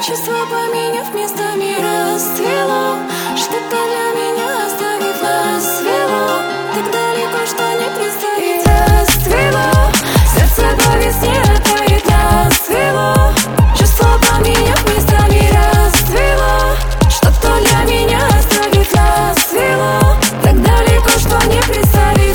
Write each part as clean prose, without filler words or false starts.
Чувства поменяв местами расцвело, что-то для меня оставив нас свело. Так далеко, что не представить. Расцвело, сердце по весне тает, нас свело. Чувства поменяв местами расцвело, что-то для меня оставив нас свело. Так далеко, что не представить.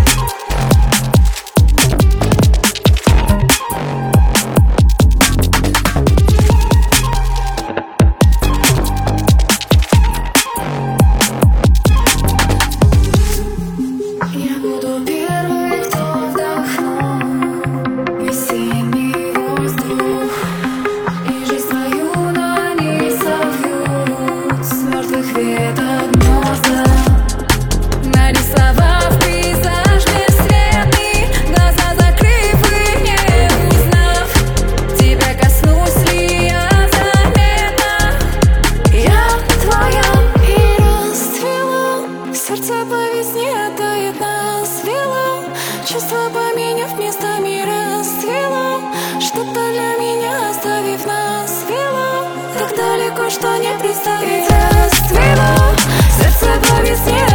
Я буду первой, кто вдохнул весенний воздух, и жизнь твою на ней совьют с мертвых веток гнезда. Нарисовав пейзаж бесцветный, глаза закрыв и не узнав, тебя коснусь ли я заметно. Я твоя и расцвела, сердце по весне тает, нас свело. Чувства поменяв местами расцвело, что-то для меня оставив нас свело. Так далеко, что не представить. Расцвело, сердце по весне